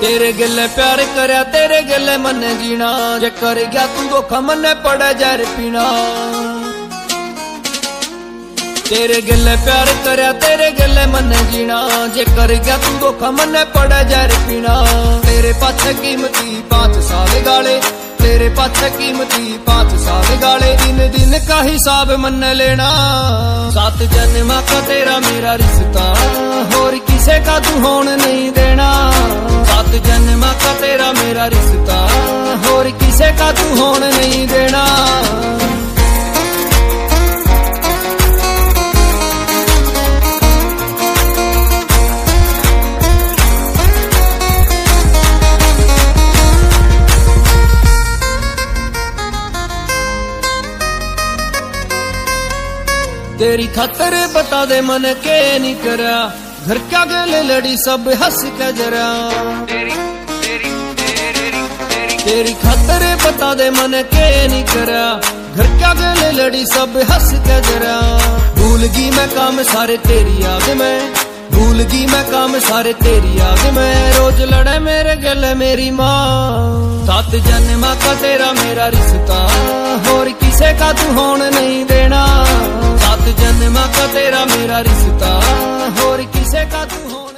तेरे गिले प्यार करया तेरे गिले मन जीना, जे कर गया तू धोखा मन्ने पड़े जहर पीना। तेरे गिले प्यार करया तेरे गिले मन जीना, जे कर गया तू धोखा मन्ने पड़े जहर पीना। तेरे पाछे कीमती 5 साल गाले, तेरे पाछे कीमती 5 साल गाले, दिन दिन का हिसाब मन लेना। 7 जन्म का तेरा मेरा रिश्ता, और किसे का तू होन नहीं देना। 7 जन्म का तेरा मेरा रिश्ता, और किसे का तू होन नहीं देना। तेरी खातर बता दे मन के नहीं करा, घर क्या गले लड़ी सब हंस के जरा। तेरी खातर बता दे मन के नहीं करा, घर क्या गले लड़ी सब हंस के जरा। भूल गई मैं काम सारे तेरी याद में, भूल गई मैं काम सारे तेरी याद में। रोज लड़े मेरे गले मेरी माँ। 7 जन्म का तेरा मेरा रिश्ता, और किसे का तू होन नहीं देना। 7 जन्म का तेरा मेरा रिश्ता, और किसे का तू होन